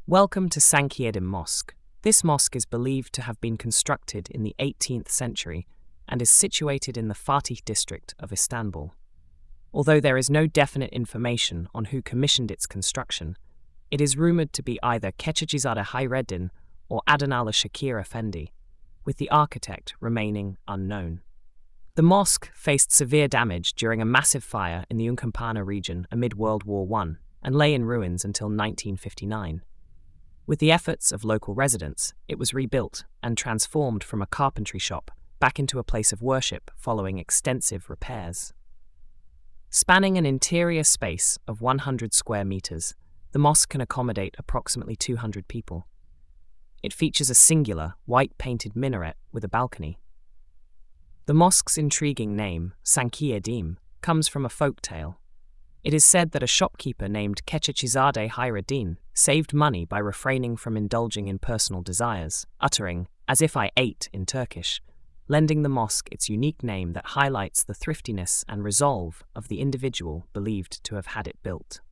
Welcome to Sankieddin Mosque. This mosque is believed to have been constructed in the 18th century and is situated in the Fatih district of Istanbul. Although there is no definite information on who commissioned its construction, it is rumored to be either Keçicizade Hayreddin or Adanalı Shakir Efendi, with the architect remaining unknown. The mosque faced severe damage during a massive fire in the Unkapanı region amid World War I and lay in ruins until 1959. With the efforts of local residents, it was rebuilt and transformed from a carpentry shop back into a place of worship following extensive repairs. Spanning an interior space of 100 square meters, the mosque can accommodate approximately 200 people. It features a singular, white-painted minaret with a balcony. The mosque's intriguing name, Sankieddin, comes from a folk tale. It is said that a shopkeeper named Keçicizade Hayreddin saved money by refraining from indulging in personal desires, uttering, "as if I ate" in Turkish, lending the mosque its unique name that highlights the thriftiness and resolve of the individual believed to have had it built.